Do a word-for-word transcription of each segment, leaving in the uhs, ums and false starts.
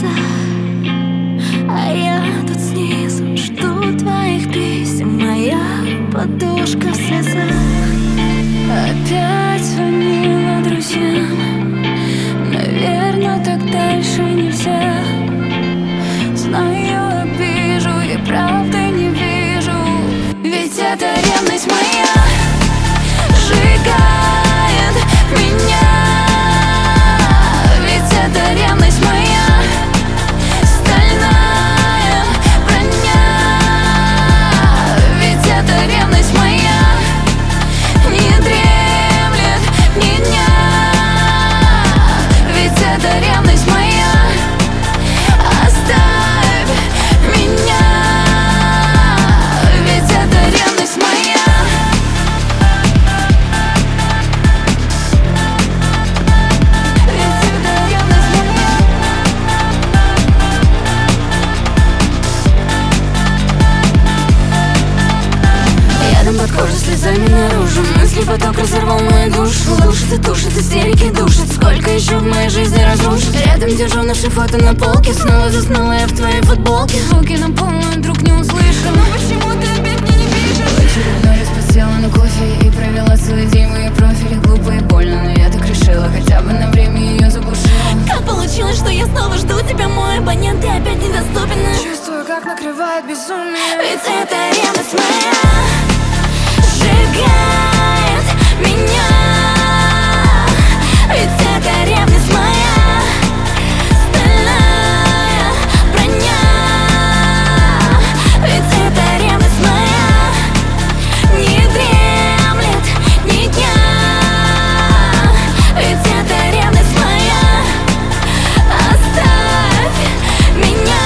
небесах, а я тут снизу жду твоих писем. Моя подушка в слезах. Опять звонила друзьям. Наверное, так дальше нельзя. Знаю, обижу и правды не вижу. Ведь это ревность моя сжигает меня. Ведь это ревность моя, стальная броня. Ведь это ревность моя, не дремлет ни дня. Ведь это ревность моя, оставь меня. Ведь это ревность моя. Под кожей слезами наружу. Мысли поток разорвал мою душу. Душит и душит, истерики душит. Сколько еще в моей жизни разрушит. Рядом держу наши фото на полке. Снова заснула я в твоей футболке. Звуки на полную вдруг не услышал. Но почему ты опять мне не пишешь? В очередной раз подсела на кофе и провела целый день в ее профиле. Глупо и больно, но я так решила. Хотя бы на время ее заглушила. Как получилось, что я снова жду тебя? Мой абонент, ты опять недоступен. Чувствую, как накрывает безумие. Ведь это ревность моя сжигает меня. Ведь это ревность моя, стальная броня. Ведь это ревность моя, не дремлет ни дня. Ведь это ревность моя, оставь меня.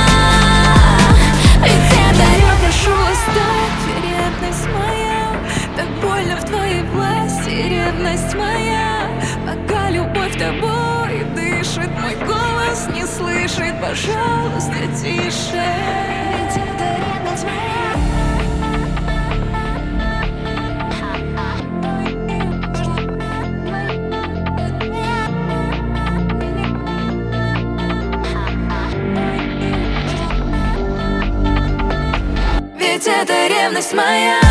Ведь это я прошу, оставь, ревность моя. Так больно в твоей власти, ревность моя. Пока любовь тобой дышит, мой голос не слышит. Пожалуйста, тише. Ведь это ревность моя. Ведь это ревность моя.